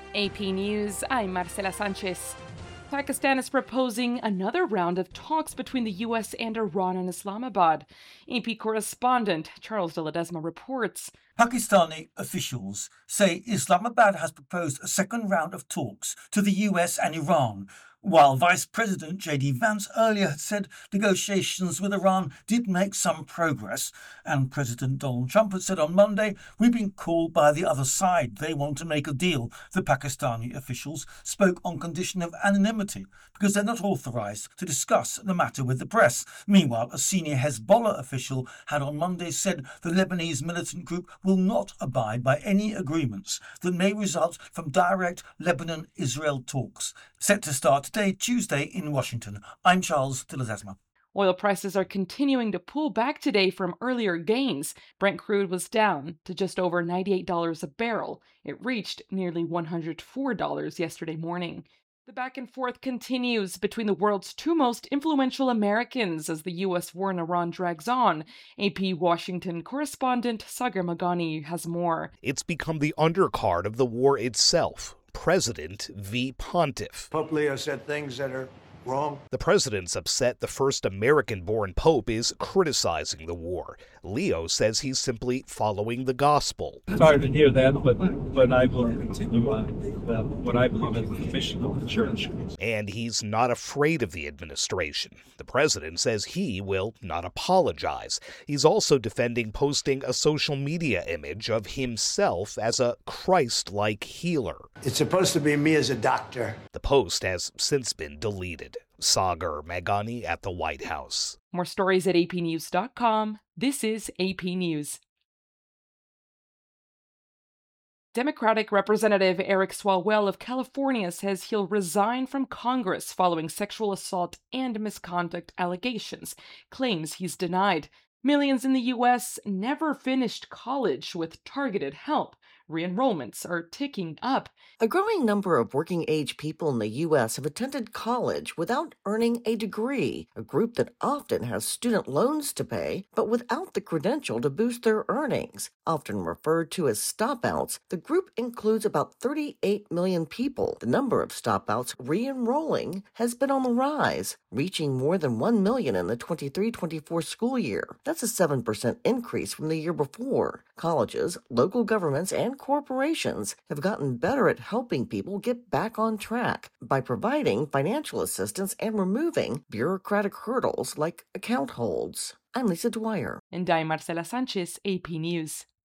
AP News, I'm Marcela Sanchez. Pakistan is proposing another round of talks between the U.S. and Iran in Islamabad. AP correspondent Charles de Ledesma reports. Pakistani officials say Islamabad has proposed a second round of talks to the US and Iran, while Vice President J.D. Vance earlier had said negotiations with Iran did make some progress, and President Donald Trump had said on Monday, "We've been called by the other side. They want to make a deal." The Pakistani officials spoke on condition of anonymity because they're not authorized to discuss the matter with the press. Meanwhile, a senior Hezbollah official had on Monday said the Lebanese militant group will not abide by any agreements that may result from direct Lebanon-Israel talks, set to start today, Tuesday, in Washington. I'm Charles de Ledesma. Oil prices are continuing to pull back today from earlier gains. Brent crude was down to just over $98 a barrel. It reached nearly $104 yesterday morning. The back and forth continues between the world's two most influential Americans as the U.S. war in Iran drags on. AP Washington correspondent Sagar Magani has more. It's become the undercard of the war itself. President v. Pontiff. Pope Leo said things that are wrong. The president's upset the first American-born pope is criticizing the war. Leo says he's simply following the gospel. Sorry to hear that, but I will continue on what I believe is the mission of the church. And he's not afraid of the administration. The president says he will not apologize. He's also defending posting a social media image of himself as a Christ-like healer. It's supposed to be me as a doctor. The post has since been deleted. Sagar Magani at the White House. More stories at apnews.com. This is AP News. Democratic Representative Eric Swalwell of California says he'll resign from Congress following sexual assault and misconduct allegations, claims he's denied. Millions in the U.S. never finished college with targeted help. Re-enrollments are ticking up. A growing number of working-age people in the U.S. have attended college without earning a degree, a group that often has student loans to pay, but without the credential to boost their earnings. Often referred to as stop-outs, the group includes about 38 million people. The number of stop-outs re-enrolling has been on the rise, reaching more than 1 million in the 23-24 school year. That's a 7% increase from the year before. Colleges, local governments, and corporations have gotten better at helping people get back on track by providing financial assistance and removing bureaucratic hurdles like account holds. I'm Lisa Dwyer. And I'm Marcela Sanchez, AP News.